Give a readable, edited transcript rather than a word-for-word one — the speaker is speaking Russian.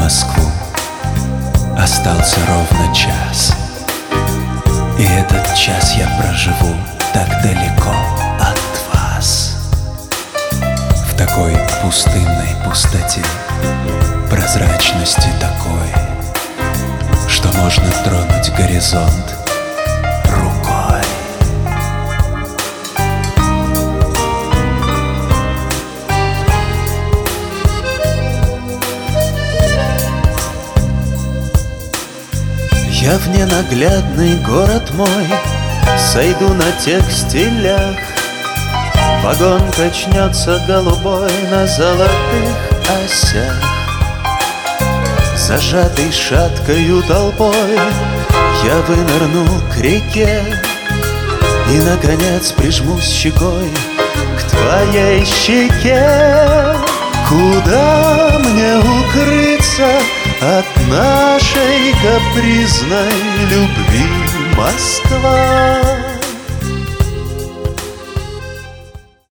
Москву остался ровно час. И этот час я проживу так далеко от вас, в такой пустынной пустоте, прозрачности такой, что можно тронуть горизонт рукой. Я в ненаглядный город мой сойду на текстилях. Вагон качнется голубой на золотых осях. Зажатый шаткою толпой я вынырну к реке и, наконец, прижмусь щекой к твоей щеке. Куда мне укрыться от нашей капризной любви, Москва?